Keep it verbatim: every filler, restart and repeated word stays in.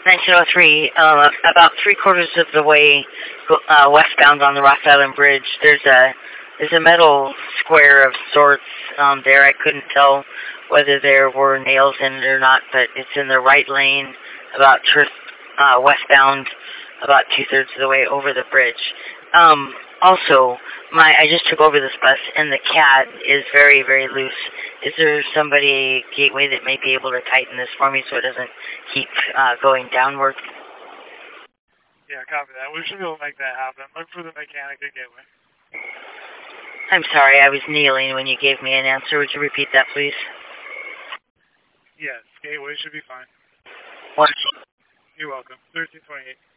nineteen oh three, uh, about three quarters of the way uh, westbound on the Rock Island Bridge, there's a there's a metal square of sorts um, there. I couldn't tell whether there were nails in it or not, but it's in the right lane, about uh, westbound, about two thirds of the way over the bridge. Um, also, my I just took over this bus, and the cat is very, very loose. Is there somebody, Gateway, that may be able to tighten this for me so it doesn't keep uh, going downward? Yeah, copy that. We should be able to make that happen. Look for the mechanic at Gateway. I'm sorry, I was kneeling when you gave me an answer. Would you repeat that, please? Yes, Gateway should be fine. Wonderful. You're welcome. thirteen twenty-eight.